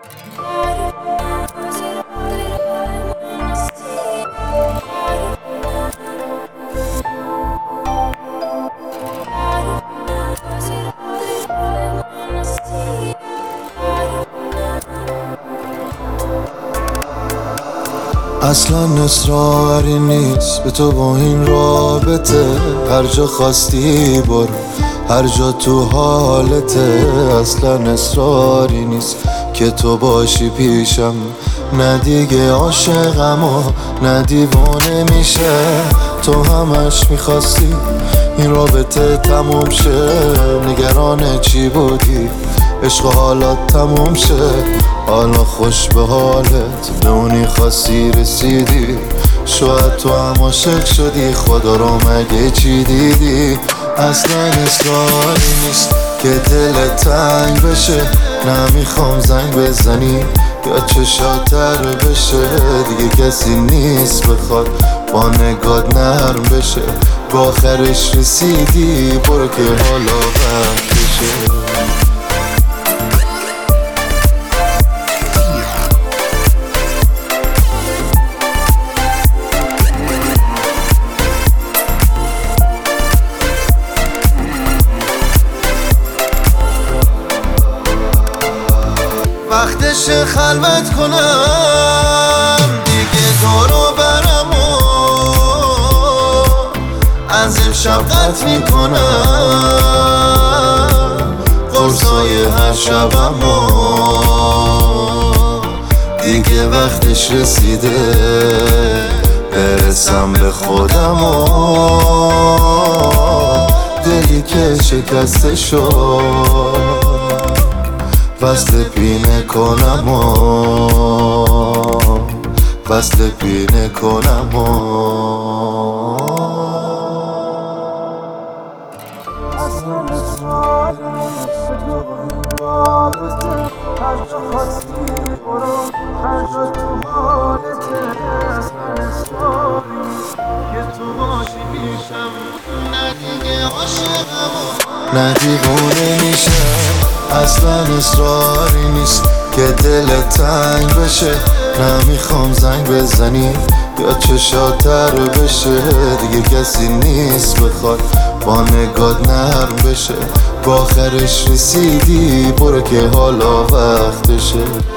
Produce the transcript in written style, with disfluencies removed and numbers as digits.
اصلا اصراری نیست به تو با این رابطه، هر جا خواستی برو، هر جا تو حالته. اصلا اصراری نیست که تو باشی پیشم، نه دیگه عاشقم و نه دیوانه میشه. تو همش میخواستی این رابطه تموم شه، نگران چی بودی عشق حالا تموم شه. حالا خوش به حالت، به اونی خاصی رسیدی، شاید تو هم عاشق شدی، خدا رو مگه چی دیدی؟ اصلا اصراری نیست که دل تنگ بشه، نمیخوام زنگ بزنی یا چشاتر بشه. دیگه کسی نیست بخواد با نگات نرم بشه، با آخرش رسیدی، برو که حالا وقتشه. وقتش خلوت کنم دیگه، دورو برم و از امشب قطع میکنم قرصای هر شبم و دیگه وقتش رسیده برسم به خودم و دلی که شکسته شد وصل پینه کنم و وصل پینه کنم و اصلا اصراری نیست تو این رابطه، هر جا خواستی برو، هر جا تو حالته. اصلا اصراری نیست که تو باشی پیشم، نه دیگه عاشقم و نه دیوانه میشم. اصلا اصراری نیست که دل تنگ بشه، نمیخوام زنگ بزنی یا چشاتر بشه. دیگه کسی نیست بخواد با نگات نرم بشه، با آخرش رسیدی، برو که حالا وقتشه.